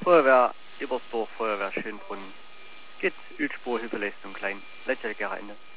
Feuerwehr Ebersdorf, Feuerwehr Schönbrunn. Geht Ölspur, Hilfeleistung klein. Letztendlich Ende.